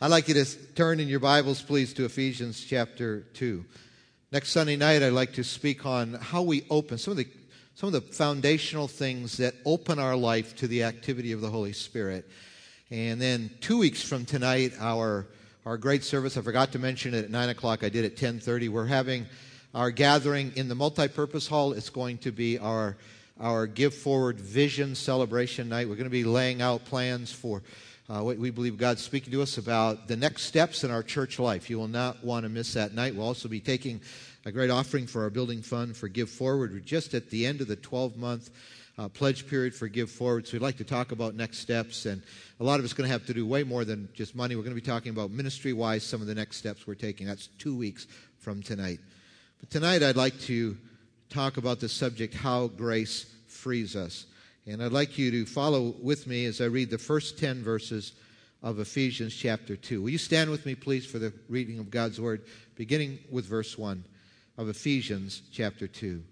I'd like you to turn in your Bibles, please, to Ephesians chapter 2. Next Sunday night, I'd like to speak on how we open some of the foundational things that open our life to the activity of the Holy Spirit. And then 2 weeks from tonight, our great service, I forgot to mention it at 9 o'clock. I did at 10:30. We're having our gathering in the multipurpose hall. It's going to be our Give Forward Vision celebration night. We're going to be laying out plans for what we believe God's speaking to us about the next steps in our church life. You will not want to miss that night. We'll also be taking a great offering for our building fund for Give Forward. We're just at the end of the 12-month pledge period for Give Forward, so we'd like to talk about next steps. And a lot of it's going to have to do way more than just money. We're going to be talking about ministry-wise some of the next steps we're taking. That's 2 weeks from tonight. But tonight I'd like to talk about the subject, how grace frees us. And I'd like you to follow with me as I read the first 10 verses of Ephesians chapter 2. Will you stand with me, please, for the reading of God's Word, beginning with verse 1 of Ephesians chapter 2.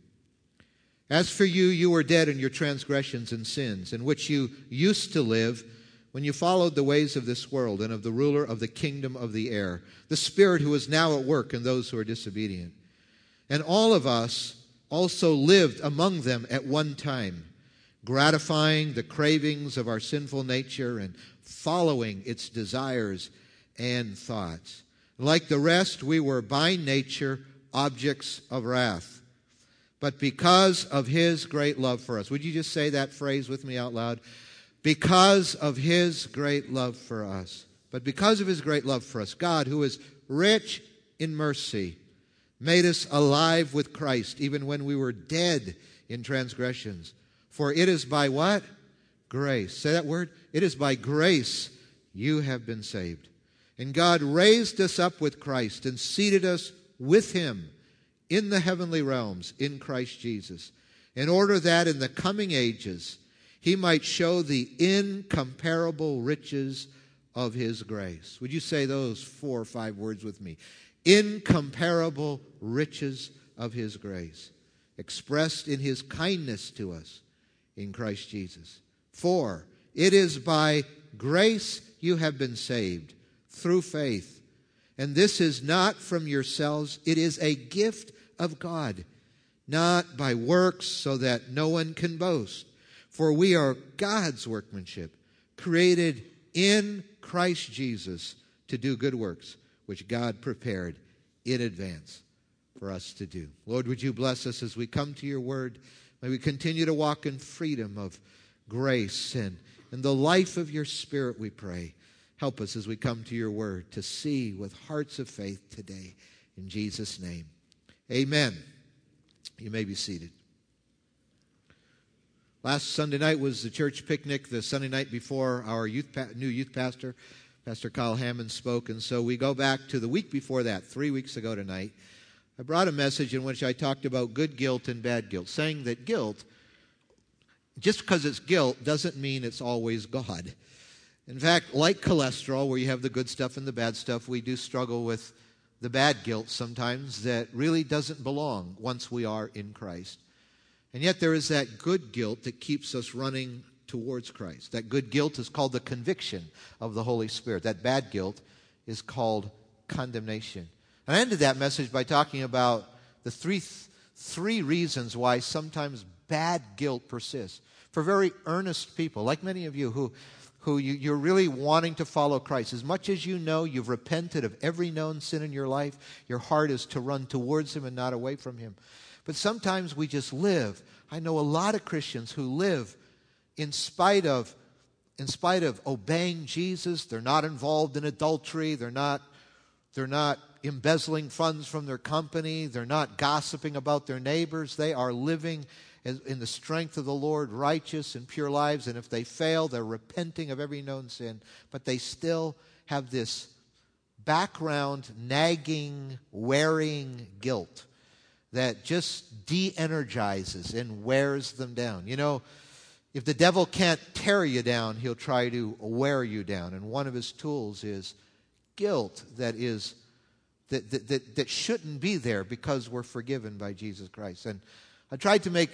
As for you, you were dead in your transgressions and sins, in which you used to live when you followed the ways of this world and of the ruler of the kingdom of the air, the spirit who is now at work in those who are disobedient. And all of us also lived among them at one time, gratifying the cravings of our sinful nature and following its desires and thoughts. Like the rest, we were by nature objects of wrath. But because of His great love for us, would you just say that phrase with me out loud? Because of His great love for us. But because of His great love for us, God, who is rich in mercy, made us alive with Christ, even when we were dead in transgressions. For it is by what? Grace. Say that word. It is by grace you have been saved. And God raised us up with Christ and seated us with Him in the heavenly realms in Christ Jesus, in order that in the coming ages He might show the incomparable riches of His grace. Would you say those 4 or 5 words with me? Incomparable riches of His grace, expressed in His kindness to us in Christ Jesus. For it is by grace you have been saved, through faith. And this is not from yourselves, it is a gift of God, not by works, so that no one can boast. For we are God's workmanship, created in Christ Jesus to do good works, which God prepared in advance for us to do. Lord, would you bless us as we come to your word? May we continue to walk in freedom of grace and in the life of your Spirit, we pray. Help us as we come to your word to see with hearts of faith today. In Jesus' name, amen. You may be seated. Last Sunday night was the church picnic. The Sunday night before, our new youth pastor, Pastor Kyle Hammond, spoke. And so we go back to the week before that, 3 weeks ago tonight. I brought a message in which I talked about good guilt and bad guilt, saying that guilt, just because it's guilt, doesn't mean it's always God. In fact, like cholesterol, where you have the good stuff and the bad stuff, we do struggle with the bad guilt sometimes that really doesn't belong once we are in Christ. And yet there is that good guilt that keeps us running towards Christ. That good guilt is called the conviction of the Holy Spirit. That bad guilt is called condemnation. And I ended that message by talking about the three reasons why sometimes bad guilt persists. For very earnest people, like many of you who you're really wanting to follow Christ. As much as you know you've repented of every known sin in your life, your heart is to run towards Him and not away from Him. But sometimes we just live. I know a lot of Christians who live in spite of obeying Jesus. They're not involved in adultery. They're not embezzling funds from their company. They're not gossiping about their neighbors. They are living in the strength of the Lord, righteous and pure lives. And if they fail, they're repenting of every known sin. But they still have this background, nagging, wearing guilt that just de-energizes and wears them down. You know, if the devil can't tear you down, he'll try to wear you down. And one of his tools is guilt that shouldn't be there because we're forgiven by Jesus Christ. And I tried to make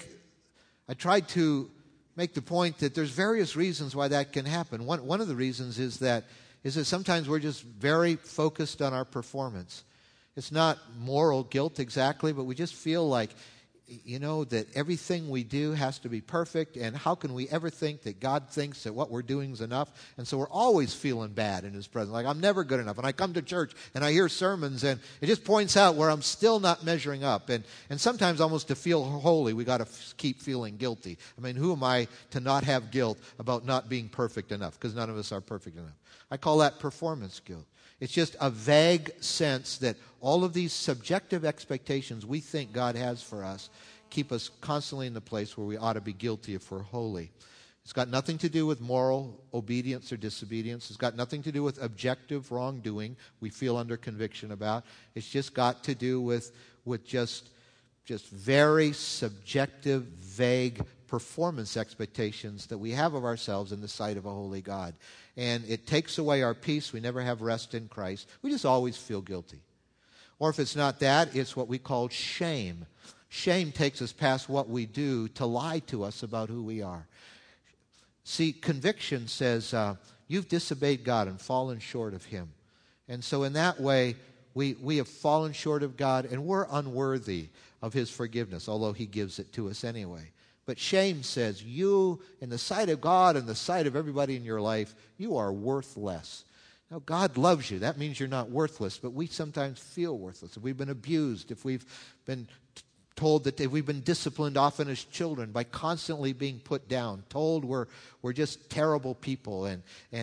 the point that there's various reasons why that can happen. One of the reasons is that is that sometimes we're just very focused on our performance. It's not moral guilt exactly, but we just feel like, that everything we do has to be perfect, and how can we ever think that God thinks that what we're doing is enough? And so we're always feeling bad in His presence, like I'm never good enough. And I come to church and I hear sermons, and it just points out where I'm still not measuring up. And sometimes almost to feel holy, we got to keep feeling guilty. I mean, who am I to not have guilt about not being perfect enough? Because none of us are perfect enough. I call that performance guilt. It's just a vague sense that all of these subjective expectations we think God has for us keep us constantly in the place where we ought to be guilty if we're holy. It's got nothing to do with moral obedience or disobedience. It's got nothing to do with objective wrongdoing we feel under conviction about. It's just got to do with just very subjective, vague performance expectations that we have of ourselves in the sight of a holy God. And it takes away our peace. We never have rest in Christ. We just always feel guilty. Or if it's not that, it's what we call shame. Shame takes us past what we do to lie to us about who we are. See, conviction says, you've disobeyed God and fallen short of Him. And so in that way, we have fallen short of God, and we're unworthy of His forgiveness, although He gives it to us anyway. But shame says, you, in the sight of God and the sight of everybody in your life, you are worthless. Now, God loves you. That means you're not worthless, but we sometimes feel worthless. If we've been abused, if we've been told that we've been disciplined often as children by constantly being put down, told we're just terrible people, and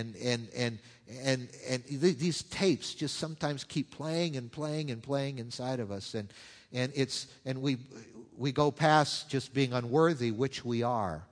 these tapes just sometimes keep playing and playing and playing inside of us, and we go past just being unworthy, which we are,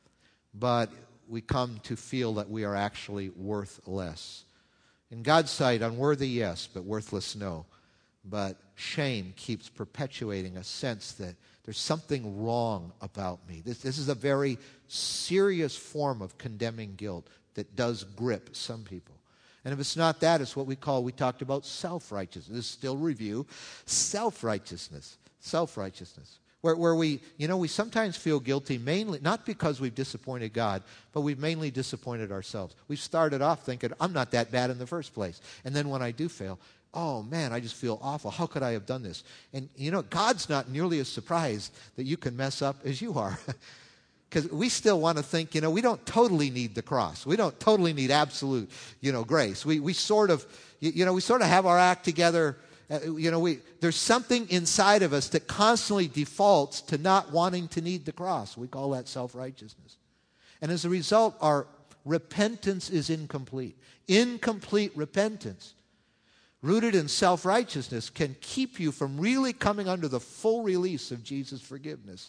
but we come to feel that we are actually worthless. In God's sight, unworthy, yes, but worthless, no. But shame keeps perpetuating a sense that there's something wrong about me. This is a very serious form of condemning guilt that does grip some people. And if it's not that, it's what we talked about self-righteousness. This is still review. Self-righteousness. Self-righteousness. Where we sometimes feel guilty mainly, not because we've disappointed God, but we've mainly disappointed ourselves. We've started off thinking, I'm not that bad in the first place. And then when I do fail, oh man, I just feel awful. How could I have done this? And God's not nearly as surprised that you can mess up as you are. Because we still want to think, we don't totally need the cross. We don't totally need absolute, grace. We sort of have our act together. There's something inside of us that constantly defaults to not wanting to need the cross. We call that self-righteousness. And as a result, our repentance is incomplete. Incomplete repentance, rooted in self-righteousness, can keep you from really coming under the full release of Jesus' forgiveness.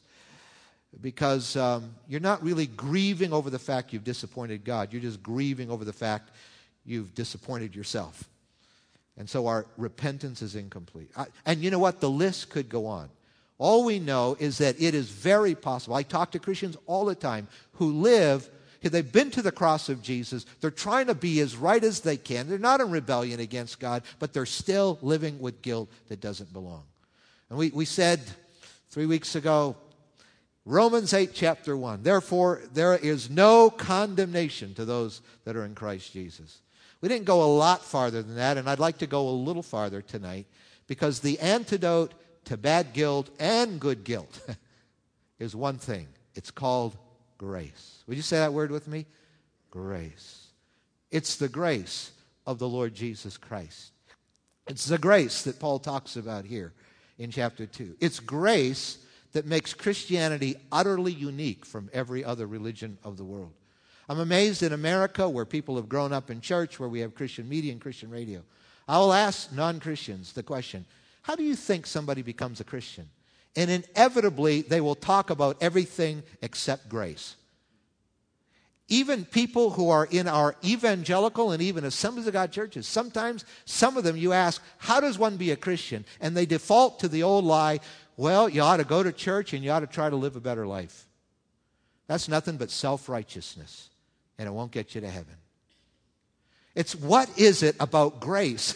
Because you're not really grieving over the fact you've disappointed God. You're just grieving over the fact you've disappointed yourself. And so our repentance is incomplete. And you know what? The list could go on. All we know is that it is very possible. I talk to Christians all the time who they've been to the cross of Jesus. They're trying to be as right as they can. They're not in rebellion against God, but they're still living with guilt that doesn't belong. And we said 3 weeks ago, Romans 8, chapter 1, therefore there is no condemnation to those that are in Christ Jesus. We didn't go a lot farther than that, and I'd like to go a little farther tonight, because the antidote to bad guilt and good guilt is one thing. It's called grace. Would you say that word with me? Grace. It's the grace of the Lord Jesus Christ. It's the grace that Paul talks about here in chapter 2. It's grace that makes Christianity utterly unique from every other religion of the world. I'm amazed in America, where people have grown up in church, where we have Christian media and Christian radio. I will ask non-Christians the question, how do you think somebody becomes a Christian? And inevitably, they will talk about everything except grace. Even people who are in our evangelical and even Assemblies of God churches, sometimes some of them you ask, how does one be a Christian? And they default to the old lie, well, you ought to go to church and you ought to try to live a better life. That's nothing but self-righteousness, and it won't get you to heaven. It's what is it about grace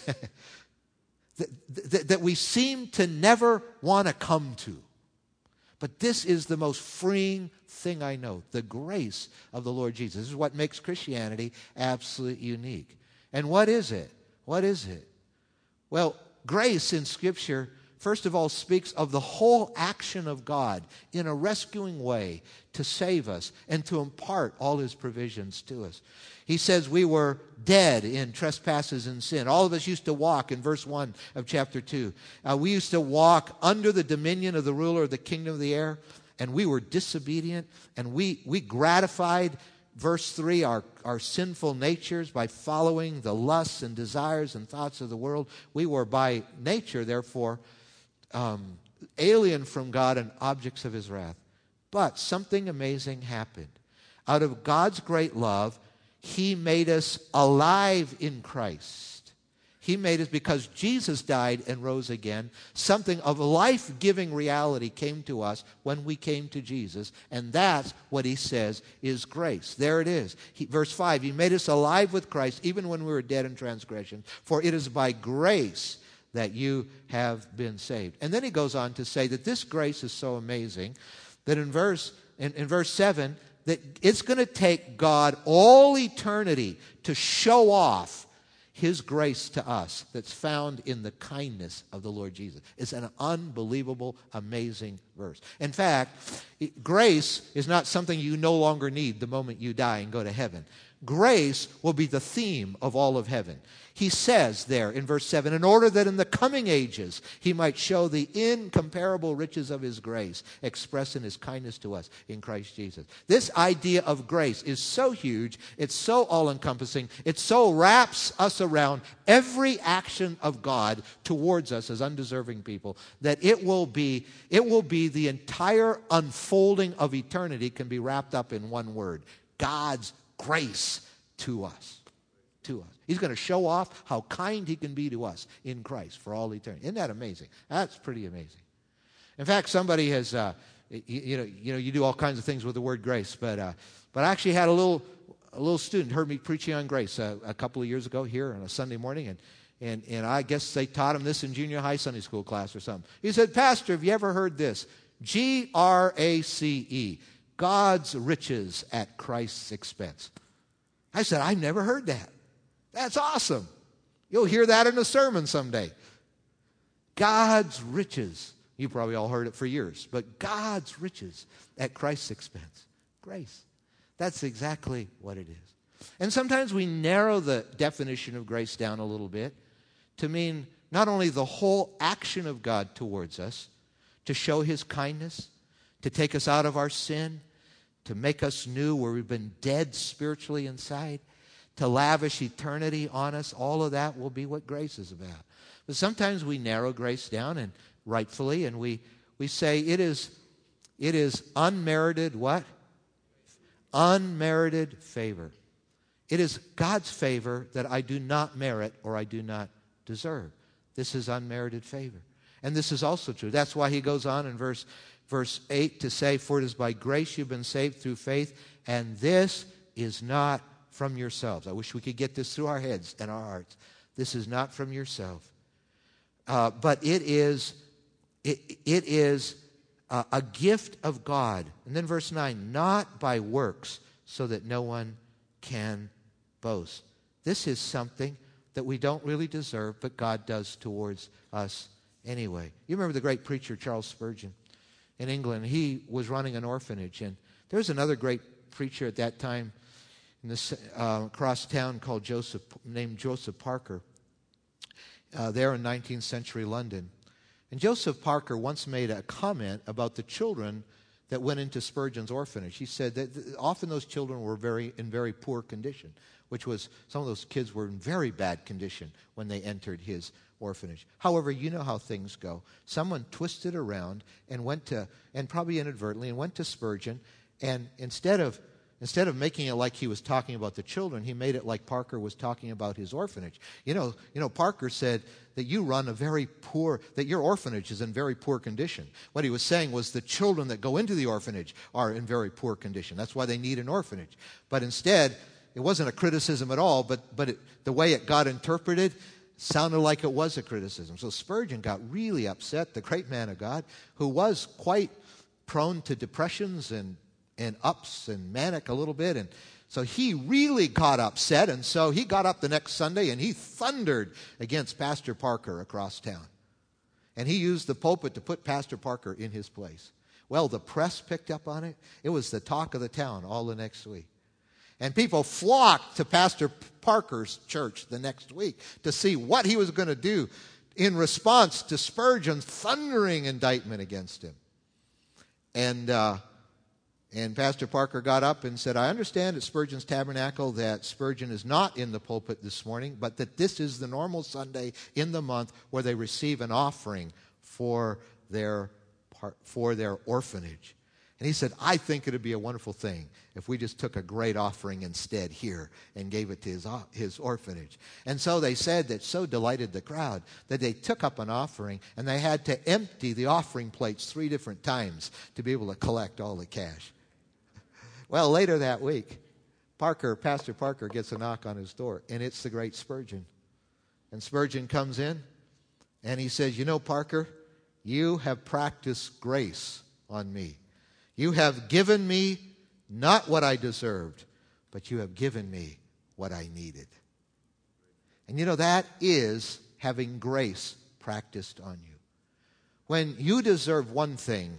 that we seem to never want to come to? But this is the most freeing thing I know, the grace of the Lord Jesus. This is what makes Christianity absolutely unique. And what is it? What is it? Well, grace in Scripture, first of all, speaks of the whole action of God in a rescuing way to save us and to impart all His provisions to us. He says we were dead in trespasses and sin. All of us used to walk, in verse 1 of chapter 2. We used to walk under the dominion of the ruler of the kingdom of the air, and we were disobedient, and we gratified, verse 3, our sinful natures by following the lusts and desires and thoughts of the world. We were by nature, therefore, alien from God and objects of His wrath. But something amazing happened. Out of God's great love, He made us alive in Christ. He made us, because Jesus died and rose again, something of life-giving reality came to us when we came to Jesus, and that's what He says is grace. There it is. Verse 5, He made us alive with Christ even when we were dead in transgression, for it is by grace that you have been saved. And then he goes on to say that this grace is so amazing that in verse 7, that it's going to take God all eternity to show off His grace to us that's found in the kindness of the Lord Jesus. It's an unbelievable, amazing verse. In fact, grace is not something you no longer need the moment you die and go to heaven. Grace will be the theme of all of heaven. He says there in verse 7, in order that in the coming ages He might show the incomparable riches of His grace expressed in His kindness to us in Christ Jesus. This idea of grace is so huge, it's so all-encompassing, it so wraps us around every action of God towards us as undeserving people, that it will be the entire unfolding of eternity can be wrapped up in one word: God's grace to us. To us. He's going to show off how kind He can be to us in Christ for all eternity. Isn't that amazing? That's pretty amazing. In fact, somebody has, you do all kinds of things with the word grace, but I actually had a little student heard me preaching on grace a couple of years ago here on a Sunday morning, and I guess they taught him this in junior high Sunday school class or something. He said, "Pastor, have you ever heard this? GRACE, God's riches at Christ's expense." I said, "I've never heard that. That's awesome. You'll hear that in a sermon someday." God's riches. You probably all heard it for years, but God's riches at Christ's expense. Grace. That's exactly what it is. And sometimes we narrow the definition of grace down a little bit to mean not only the whole action of God towards us, to show His kindness, to take us out of our sin, to make us new where we've been dead spiritually inside, to lavish eternity on us. All of that will be what grace is about. But sometimes we narrow grace down, and rightfully, and we say it is unmerited what? Unmerited favor. It is God's favor that I do not merit or I do not deserve. This is unmerited favor. And this is also true. That's why he goes on in verse 8 to say, "For it is by grace you've been saved through faith, and this is not from yourselves." I wish we could get this through our heads and our hearts. This is not from yourself, but it is a gift of God. And then verse 9, "not by works, so that no one can boast." This is something that we don't really deserve, but God does towards us anyway. You remember the great preacher Charles Spurgeon in England? He was running an orphanage, and there was another great preacher at that time in this across town named Joseph Parker, there in 19th century London. And Joseph Parker once made a comment about the children that went into Spurgeon's orphanage. He said that often those children were in very poor condition, which was some of those kids were in very bad condition when they entered his orphanage. However, you know how things go. Someone twisted around and probably inadvertently, went to Spurgeon, and instead of making it like he was talking about the children, he made it like Parker was talking about his orphanage. You know, Parker said that that your orphanage is in very poor condition. What he was saying was the children that go into the orphanage are in very poor condition. That's why they need an orphanage. But instead, it wasn't a criticism at all, but the way it got interpreted sounded like it was a criticism. So Spurgeon got really upset, the great man of God, who was quite prone to depressions and ups and manic a little bit. And So he really got upset, and so he got up the next Sunday and he thundered against Pastor Parker across town. And he used the pulpit to put Pastor Parker in his place. Well, the press picked up on it. It was the talk of the town all the next week. And people flocked to Pastor Parker's church the next week to see what he was going to do in response to Spurgeon's thundering indictment against him. And Pastor Parker got up and said, I understand at Spurgeon's Tabernacle that Spurgeon is not in the pulpit this morning, but that this is the normal Sunday in the month where they receive an offering for their orphanage. And he said, I think it would be a wonderful thing if we just took a great offering instead here and gave it to his orphanage. And so they said that so delighted the crowd that they took up an offering and they had to empty the offering plates 3 different times to be able to collect all the cash. Well, later that week, Pastor Parker gets a knock on his door, and it's the great Spurgeon. And Spurgeon comes in and he says, you know, Parker, you have practiced grace on me. You have given me not what I deserved, but you have given me what I needed. And you know, that is having grace practiced on you. When you deserve one thing,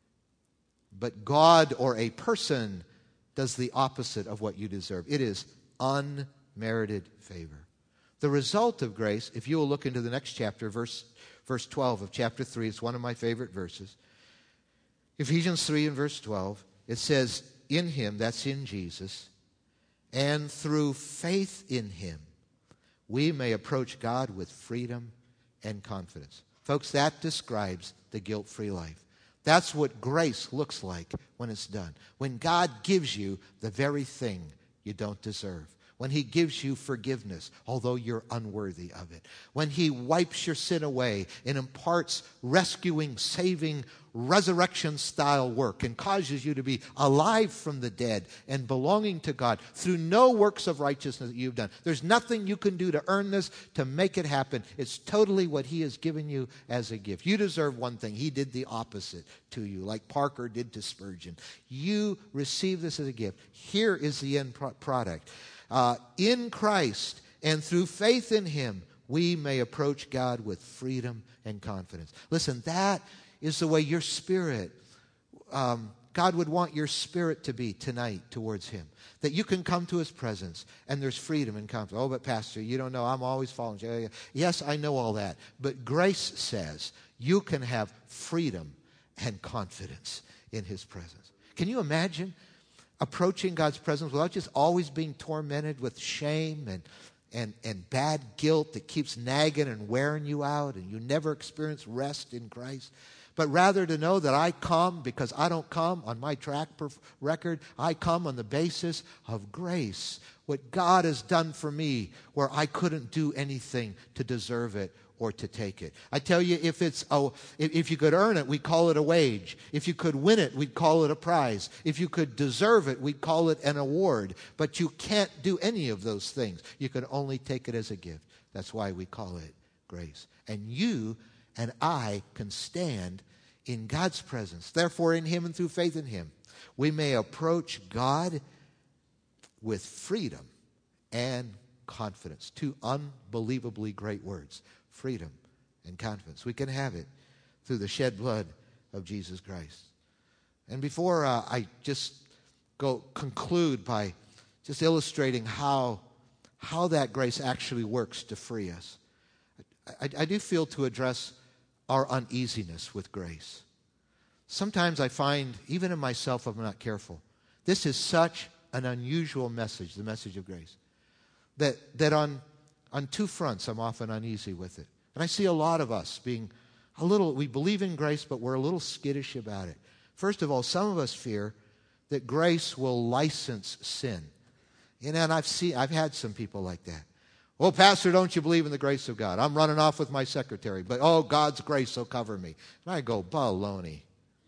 but God or a person does the opposite of what you deserve, it is unmerited favor. The result of grace, if you will look into the next chapter, verse 12 of chapter 3, it's one of my favorite verses. Ephesians 3 and verse 12, it says, in him, that's in Jesus, and through faith in him, we may approach God with freedom and confidence. Folks, that describes the guilt-free life. That's what grace looks like when it's done. When God gives you the very thing you don't deserve. When he gives you forgiveness, although you're unworthy of it. When he wipes your sin away and imparts rescuing, saving, resurrection-style work and causes you to be alive from the dead and belonging to God through no works of righteousness that you've done. There's nothing you can do to earn this, to make it happen. It's totally what he has given you as a gift. You deserve one thing. He did the opposite to you, like Parker did to Spurgeon. You receive this as a gift. Here is the end product. In Christ and through faith in him, we may approach God with freedom and confidence. Listen, that is the way your spirit, God would want your spirit to be tonight towards him. That you can come to his presence and there's freedom and confidence. Oh, but Pastor, you don't know, I'm always falling. Yes, I know all that. But grace says you can have freedom and confidence in his presence. Can you imagine approaching God's presence without just always being tormented with shame and bad guilt that keeps nagging and wearing you out, and you never experience rest in Christ? But rather to know that I come because I don't come on my track record. I come on the basis of grace. What God has done for me where I couldn't do anything to deserve it or to take it. I tell you, if you could earn it, we'd call it a wage. If you could win it, we'd call it a prize. If you could deserve it, we'd call it an award. But you can't do any of those things. You can only take it as a gift. That's why we call it grace. And you and I can stand in God's presence. Therefore, in him and through faith in him, we may approach God with freedom and confidence. 2 unbelievably great words. Freedom and confidence. We can have it through the shed blood of Jesus Christ. And before I just conclude by just illustrating how that grace actually works to free us, I do feel to address our uneasiness with grace. Sometimes I find, even in myself, if I'm not careful, this is such an unusual message, the message of grace, that on 2 fronts I'm often uneasy with it. And I see a lot of us being we believe in grace, but we're a little skittish about it. First of all, some of us fear that grace will license sin. And I've had some people like that. Oh, Pastor, don't you believe in the grace of God? I'm running off with my secretary, but God's grace will cover me. And I go, baloney.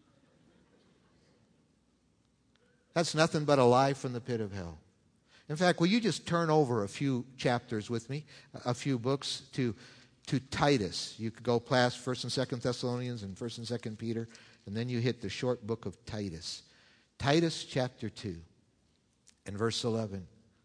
That's nothing but a lie from the pit of hell. In fact, will you just turn over a few chapters with me, a few books to Titus. You could go past 1st and 2nd Thessalonians and 1st and 2nd Peter, and then you hit the short book of Titus. Titus chapter 2. In verse 11.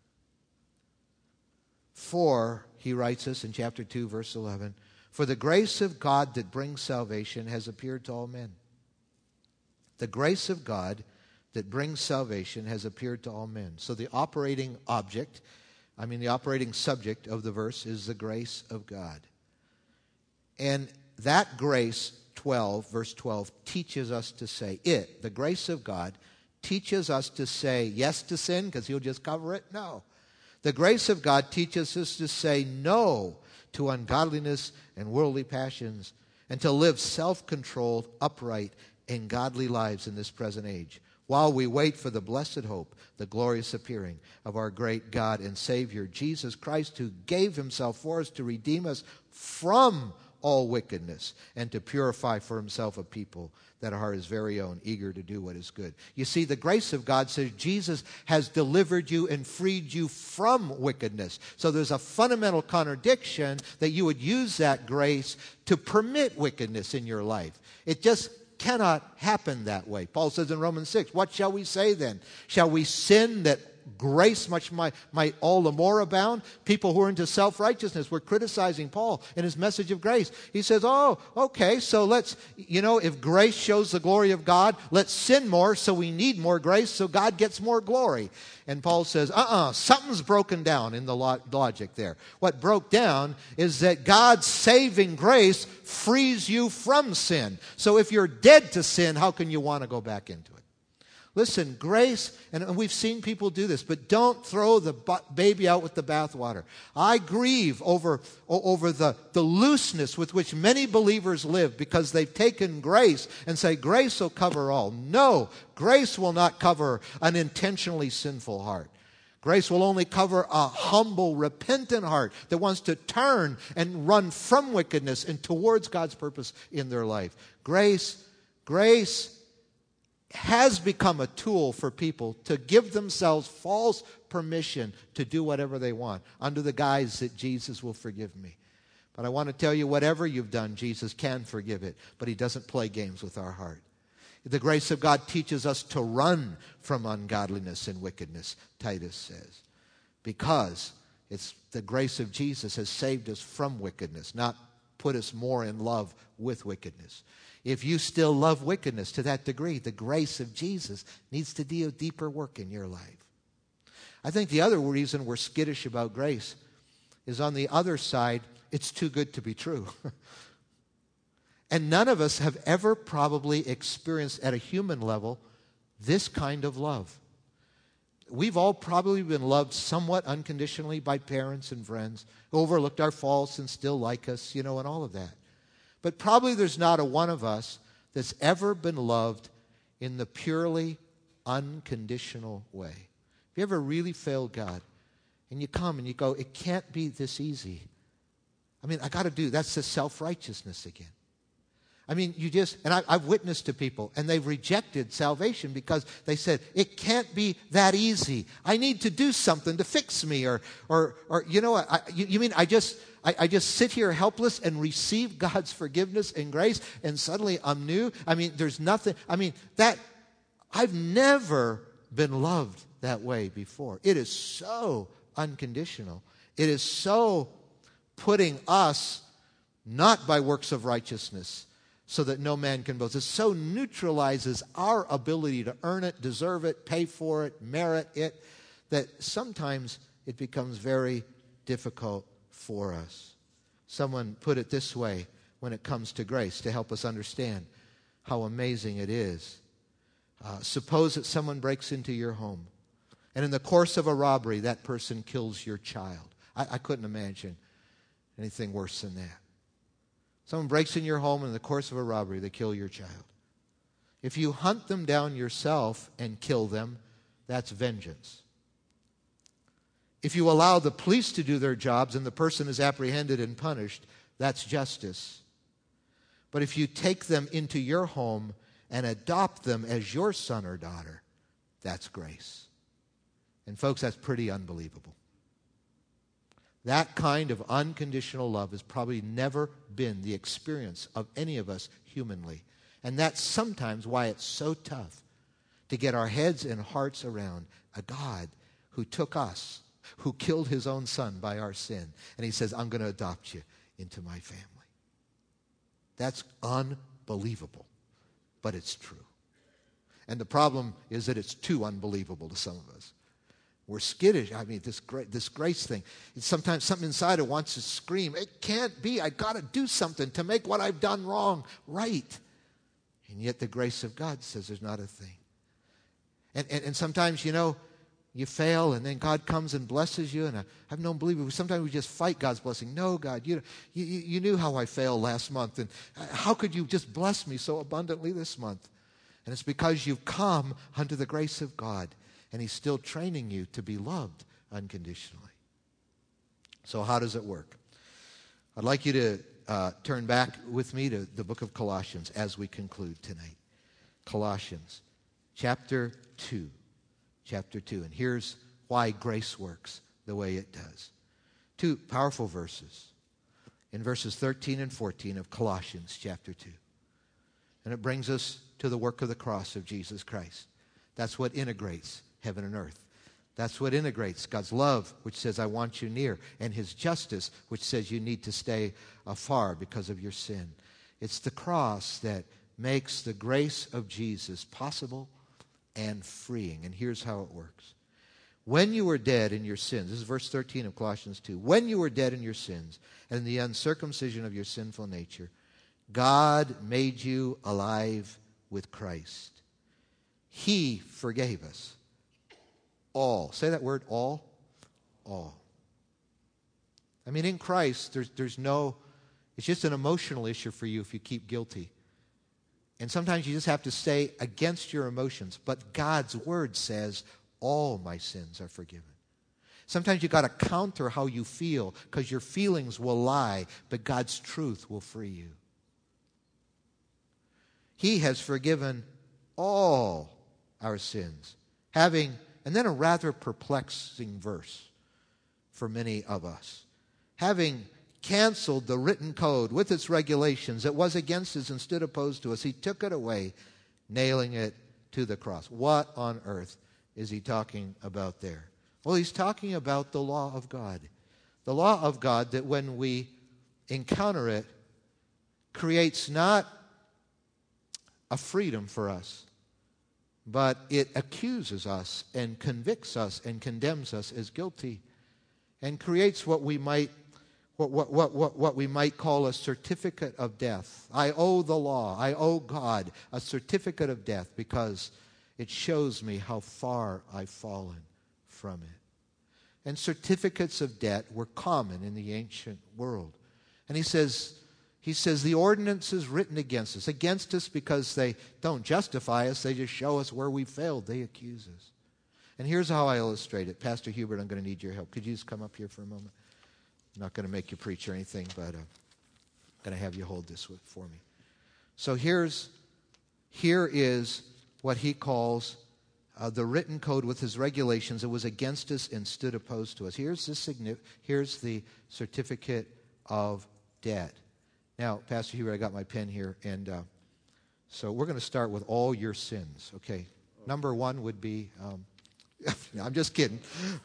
For, he writes us in chapter 2, verse 11, for the grace of God that brings salvation has appeared to all men. The grace of God that brings salvation has appeared to all men. So the operating subject of the verse is the grace of God. And that grace, verse 12, teaches us to say, the grace of God, teaches us to say yes to sin because he'll just cover it? No. The grace of God teaches us to say no to ungodliness and worldly passions and to live self-controlled, upright, and godly lives in this present age while we wait for the blessed hope, the glorious appearing of our great God and Savior, Jesus Christ, who gave himself for us to redeem us from all wickedness and to purify for himself a people that are his very own, eager to do what is good. You see, the grace of God says Jesus has delivered you and freed you from wickedness. So there's a fundamental contradiction that you would use that grace to permit wickedness in your life. It just cannot happen that way. Paul says in Romans 6, what shall we say then? Shall we sin that grace much might all the more abound? People who are into self-righteousness were criticizing Paul in his message of grace. He says, oh, okay, so let's, if grace shows the glory of God, let's sin more, so we need more grace, so God gets more glory. And Paul says, something's broken down in the logic there. What broke down is that God's saving grace frees you from sin. So if you're dead to sin, how can you want to go back into it? Listen, grace, and we've seen people do this, but don't throw the baby out with the bathwater. I grieve over the looseness with which many believers live because they've taken grace and say, grace will cover all. No, grace will not cover an intentionally sinful heart. Grace will only cover a humble, repentant heart that wants to turn and run from wickedness and towards God's purpose in their life. Grace has become a tool for people to give themselves false permission to do whatever they want under the guise that Jesus will forgive me. But I want to tell you, whatever you've done, Jesus can forgive it, but he doesn't play games with our heart. The grace of God teaches us to run from ungodliness and wickedness, Titus says, because it's the grace of Jesus has saved us from wickedness, not put us more in love with wickedness. If you still love wickedness to that degree, the grace of Jesus needs to do a deeper work in your life. I think the other reason we're skittish about grace is on the other side, it's too good to be true. And none of us have ever probably experienced at a human level this kind of love. We've all probably been loved somewhat unconditionally by parents and friends who overlooked our faults and still like us, and all of that. But probably there's not a one of us that's ever been loved in the purely unconditional way. Have you ever really failed God? And you come and you go, it can't be this easy. I got to do, that's the self-righteousness again. I've witnessed to people, and they've rejected salvation because they said, it can't be that easy. I need to do something to fix me, or you know what, you mean I just sit here helpless and receive God's forgiveness and grace, and suddenly I'm new? There's nothing, that, I've never been loved that way before. It is so unconditional. It is so putting us not by works of righteousness, so that no man can boast. It so neutralizes our ability to earn it, deserve it, pay for it, merit it, that sometimes it becomes very difficult for us. Someone put it this way when it comes to grace to help us understand how amazing it is. Suppose that someone breaks into your home, and in the course of a robbery, that person kills your child. I couldn't imagine anything worse than that. Someone breaks in your home, and in the course of a robbery, they kill your child. If you hunt them down yourself and kill them, that's vengeance. If you allow the police to do their jobs and the person is apprehended and punished, that's justice. But if you take them into your home and adopt them as your son or daughter, that's grace. And folks, that's pretty unbelievable. That kind of unconditional love has probably never been the experience of any of us humanly. And that's sometimes why it's so tough to get our heads and hearts around a God who took us, who killed his own son by our sin. And he says, I'm going to adopt you into my family. That's unbelievable, but it's true. And the problem is that it's too unbelievable to some of us. We're skittish. I mean, this grace thing. It's sometimes something inside it wants to scream, it can't be. I've got to do something to make what I've done wrong right. And yet the grace of God says there's not a thing. And sometimes, you fail, and then God comes and blesses you. And I've known believers, sometimes we just fight God's blessing. No, God, you knew how I failed last month. And how could you just bless me so abundantly this month? And it's because you've come unto the grace of God. And he's still training you to be loved unconditionally. So how does it work? I'd like you to turn back with me to the book of Colossians as we conclude tonight. Colossians chapter 2. Chapter 2. And here's why grace works the way it does. 2 powerful verses in verses 13 and 14 of Colossians chapter 2. And it brings us to the work of the cross of Jesus Christ. That's what integrates heaven and earth. That's what integrates God's love, which says, I want you near, and his justice, which says you need to stay afar because of your sin. It's the cross that makes the grace of Jesus possible and freeing. And here's how it works. When you were dead in your sins, this is verse 13 of Colossians 2, when you were dead in your sins and in the uncircumcision of your sinful nature, God made you alive with Christ. He forgave us all. Say that word, all. All. I mean, in Christ, there's no, it's just an emotional issue for you if you keep guilty. And sometimes you just have to stay against your emotions. But God's word says, all my sins are forgiven. Sometimes you got to counter how you feel because your feelings will lie, but God's truth will free you. He has forgiven all our sins. And then a rather perplexing verse for many of us. Having canceled the written code with its regulations that was against us and stood opposed to us, he took it away, nailing it to the cross. What on earth is he talking about there? Well, he's talking about the law of God. The law of God that when we encounter it, creates not a freedom for us, but it accuses us and convicts us and condemns us as guilty and creates what we might call a certificate of death. I owe the law, I owe God a certificate of death because it shows me how far I've fallen from it. And certificates of debt were common in the ancient world. And he says the ordinances written against us because they don't justify us, they just show us where we failed, they accuse us. And here's how I illustrate it. Pastor Hubert, I'm going to need your help. Could you just come up here for a moment? I'm not going to make you preach or anything, but I'm going to have you hold this for me. So here is what he calls the written code with his regulations that was against us and stood opposed to us. Here's the certificate of debt. Now, Pastor Hubert, I got my pen here, and so we're going to start with all your sins, okay? Number one would be, I'm just kidding.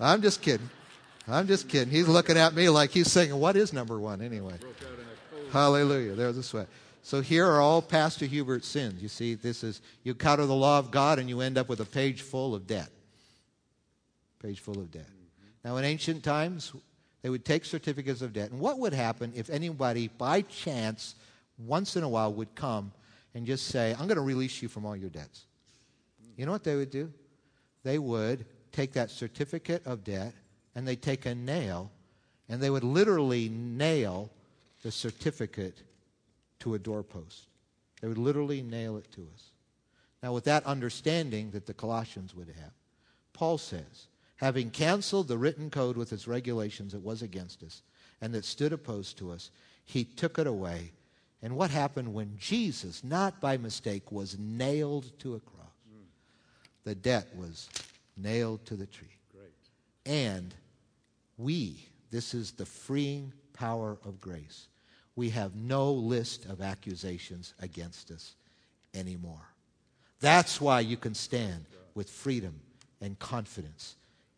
He's looking at me like he's saying, what is number one anyway? Hallelujah. There's a sweat. So here are all Pastor Hubert's sins. You see, you counter the law of God and you end up with a page full of debt. Page full of debt. Now, in ancient times, they would take certificates of debt. And what would happen if anybody, by chance, once in a while would come and just say, I'm going to release you from all your debts? You know what they would do? They would take that certificate of debt and they'd take a nail and they would literally nail the certificate to a doorpost. They would literally nail it to us. Now, with that understanding that the Colossians would have, Paul says, having canceled the written code with its regulations that was against us and that stood opposed to us, he took it away. And what happened when Jesus, not by mistake, was nailed to a cross? The debt was nailed to the tree. Great. And this is the freeing power of grace. We have no list of accusations against us anymore. That's why you can stand with freedom and confidence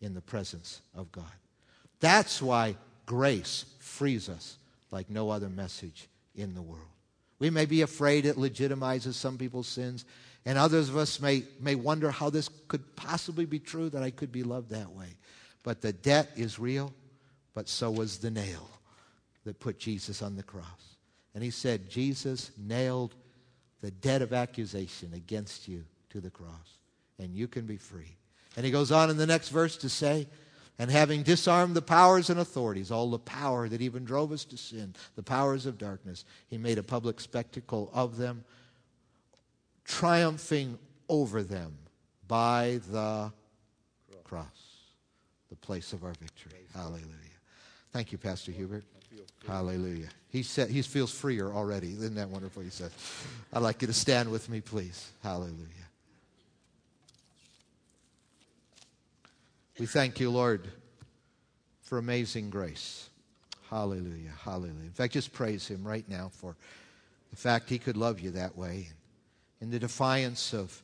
in the presence of God. That's why grace frees us like no other message in the world. We may be afraid it legitimizes some people's sins, and others of us may wonder how this could possibly be true, that I could be loved that way. But the debt is real, but so was the nail that put Jesus on the cross. And he said, Jesus nailed the debt of accusation against you to the cross, and you can be free. And he goes on in the next verse to say, and having disarmed the powers and authorities, all the power that even drove us to sin, the powers of darkness, he made a public spectacle of them, triumphing over them by the cross, the place of our victory. Hallelujah. Thank you, Pastor Hubert. Hallelujah. He feels freer already. Isn't that wonderful? He said. I'd like you to stand with me, please. Hallelujah. We thank you, Lord, for amazing grace. Hallelujah. Hallelujah. In fact, just praise him right now for the fact he could love you that way. In the defiance of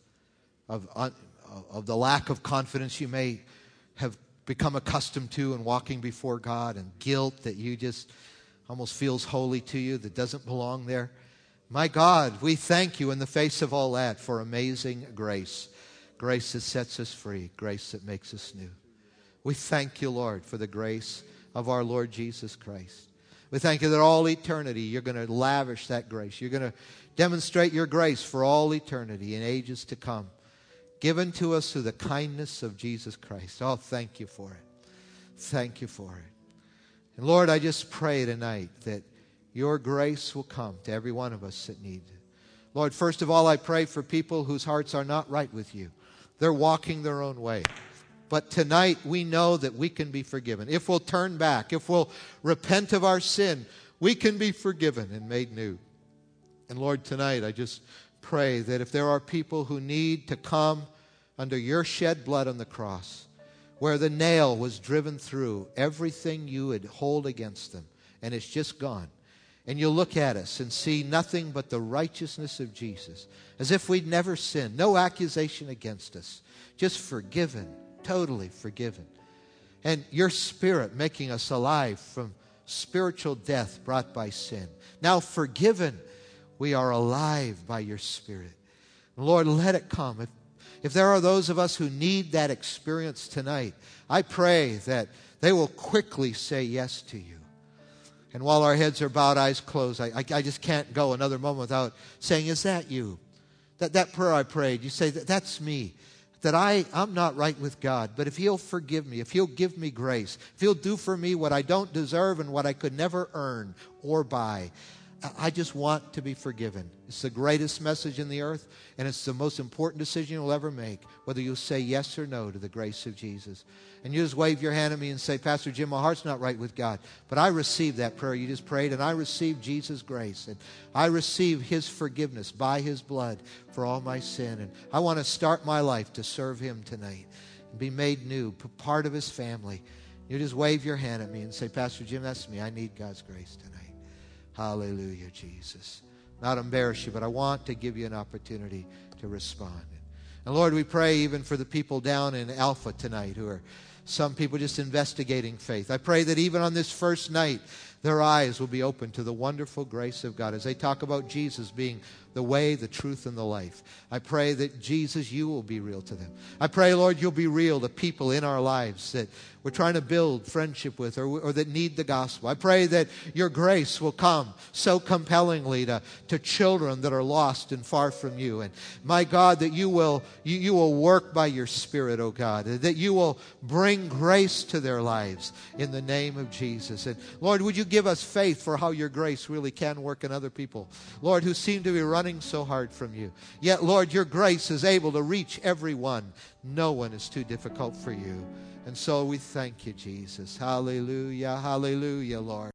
the lack of confidence you may have become accustomed to in walking before God, and guilt that you just almost feels holy to you that doesn't belong there. My God, we thank you in the face of all that for amazing grace. Grace that sets us free. Grace that makes us new. We thank you, Lord, for the grace of our Lord Jesus Christ. We thank you that all eternity you're going to lavish that grace. You're going to demonstrate your grace for all eternity in ages to come, given to us through the kindness of Jesus Christ. Oh, thank you for it. Thank you for it. And Lord, I just pray tonight that your grace will come to every one of us that need it. Lord, first of all, I pray for people whose hearts are not right with you. They're walking their own way. But tonight we know that we can be forgiven. If we'll turn back, if we'll repent of our sin, we can be forgiven and made new. And Lord, tonight I just pray that if there are people who need to come under your shed blood on the cross, where the nail was driven through everything you would hold against them, and it's just gone, and you look at us and see nothing but the righteousness of Jesus, as if we'd never sinned, no accusation against us, just forgiven, totally forgiven. And your Spirit making us alive from spiritual death brought by sin. Now forgiven, we are alive by your Spirit. Lord, let it come. If there are those of us who need that experience tonight, I pray that they will quickly say yes to you. And while our heads are bowed, eyes closed, I just can't go another moment without saying, is that you? That prayer I prayed, you say, that's me. That I'm not right with God, but if he'll forgive me, if he'll give me grace, if he'll do for me what I don't deserve and what I could never earn or buy, I just want to be forgiven. It's the greatest message in the earth, and it's the most important decision you'll ever make, whether you'll say yes or no to the grace of Jesus. And you just wave your hand at me and say, Pastor Jim, my heart's not right with God, but I received that prayer you just prayed, and I received Jesus' grace, and I received his forgiveness by his blood for all my sin, and I want to start my life to serve him tonight and be made new, part of his family. You just wave your hand at me and say, Pastor Jim, that's me. I need God's grace tonight. Hallelujah, Jesus. Not embarrass you, but I want to give you an opportunity to respond. And Lord, we pray even for the people down in Alpha tonight who are some people just investigating faith. I pray that even on this first night, their eyes will be open to the wonderful grace of God as they talk about Jesus being the way, the truth, and the life. I pray that Jesus, you will be real to them. I pray, Lord, you'll be real to people in our lives that we're trying to build friendship with or that need the gospel. I pray that your grace will come so compellingly to children that are lost and far from you. And my God, that you will work by your Spirit, oh God, that you will bring grace to their lives in the name of Jesus. And Lord, would you give us faith for how your grace really can work in other people, Lord, who seem to be running so hard from you. Yet, Lord, your grace is able to reach everyone. No one is too difficult for you. And so we thank you, Jesus. Hallelujah, hallelujah, Lord.